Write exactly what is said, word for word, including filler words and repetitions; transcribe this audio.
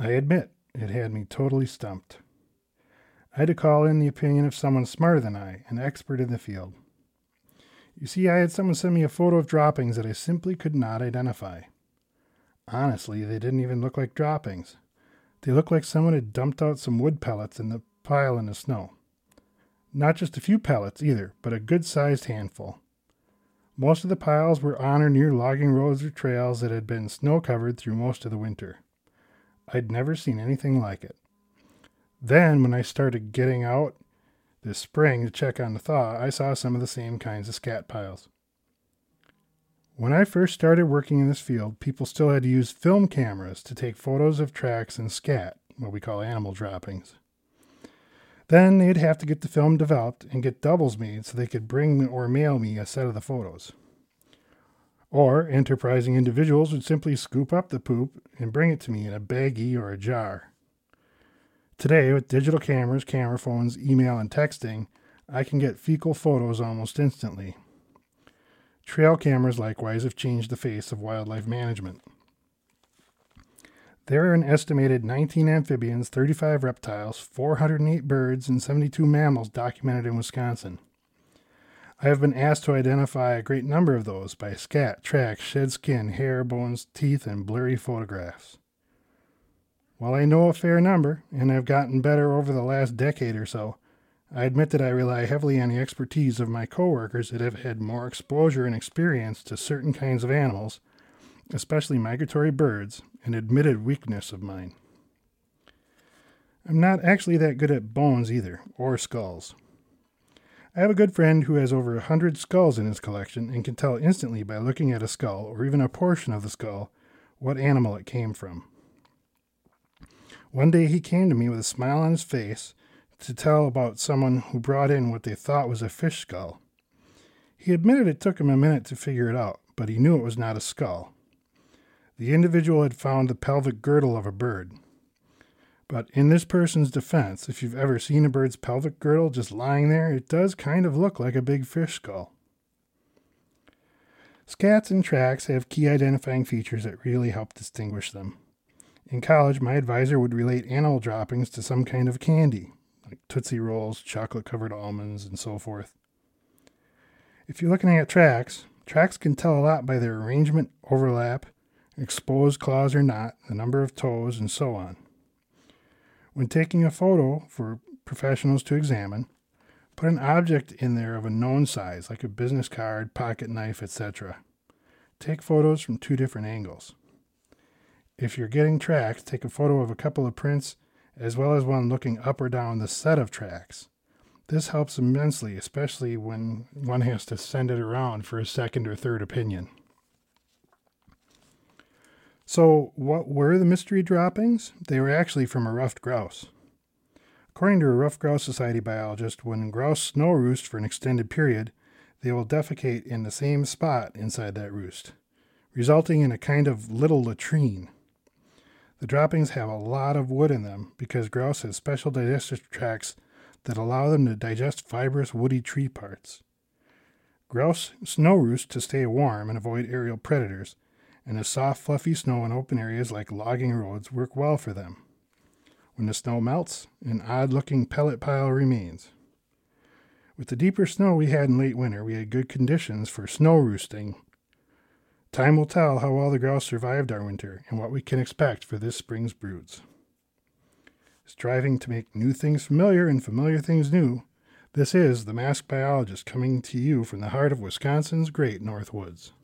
I admit, it had me totally stumped. I had to call in the opinion of someone smarter than I, an expert in the field. You see, I had someone send me a photo of droppings that I simply could not identify. Honestly, they didn't even look like droppings. They looked like someone had dumped out some wood pellets in the pile in the snow. Not just a few pellets either, but a good-sized handful. Most of the piles were on or near logging roads or trails that had been snow-covered through most of the winter. I'd never seen anything like it. Then, when I started getting out this spring to check on the thaw, I saw some of the same kinds of scat piles. When I first started working in this field, people still had to use film cameras to take photos of tracks and scat, what we call animal droppings. Then they'd have to get the film developed and get doubles made so they could bring or mail me a set of the photos. Or enterprising individuals would simply scoop up the poop and bring it to me in a baggie or a jar. Today, with digital cameras, camera phones, email, and texting, I can get fecal photos almost instantly. Trail cameras likewise have changed the face of wildlife management. There are an estimated nineteen amphibians, thirty-five reptiles, four hundred eight birds, and seventy-two mammals documented in Wisconsin. I have been asked to identify a great number of those by scat, tracks, shed skin, hair, bones, teeth, and blurry photographs. While I know a fair number, and I've gotten better over the last decade or so, I admit that I rely heavily on the expertise of my coworkers that have had more exposure and experience to certain kinds of animals, especially migratory birds, an admitted weakness of mine. I'm not actually that good at bones either, or skulls. I have a good friend who has over a hundred skulls in his collection and can tell instantly by looking at a skull, or even a portion of the skull, what animal it came from. One day he came to me with a smile on his face to tell about someone who brought in what they thought was a fish skull. He admitted it took him a minute to figure it out, but he knew it was not a skull. The individual had found the pelvic girdle of a bird. But in this person's defense, if you've ever seen a bird's pelvic girdle just lying there, it does kind of look like a big fish skull. Scats and tracks have key identifying features that really help distinguish them. In college, my advisor would relate animal droppings to some kind of candy, like Tootsie Rolls, chocolate-covered almonds, and so forth. If you're looking at tracks, tracks can tell a lot by their arrangement, overlap, exposed claws or not, the number of toes, and so on. When taking a photo for professionals to examine, put an object in there of a known size, like a business card, pocket knife, et cetera. Take photos from two different angles. If you're getting tracks, take a photo of a couple of prints, as well as one looking up or down the set of tracks. This helps immensely, especially when one has to send it around for a second or third opinion. So, what were the mystery droppings? They were actually from a ruffed grouse. According to a Ruffed Grouse Society biologist, when grouse snow roost for an extended period, they will defecate in the same spot inside that roost, resulting in a kind of little latrine. The droppings have a lot of wood in them because grouse has special digestive tracts that allow them to digest fibrous woody tree parts. Grouse snow roost to stay warm and avoid aerial predators, and the soft, fluffy snow in open areas like logging roads work well for them. When the snow melts, an odd-looking pellet pile remains. With the deeper snow we had in late winter, we had good conditions for snow roosting. Time will tell how well the grouse survived our winter and what we can expect for this spring's broods. Striving to make new things familiar and familiar things new, this is The Masked Biologist coming to you from the heart of Wisconsin's great North Woods.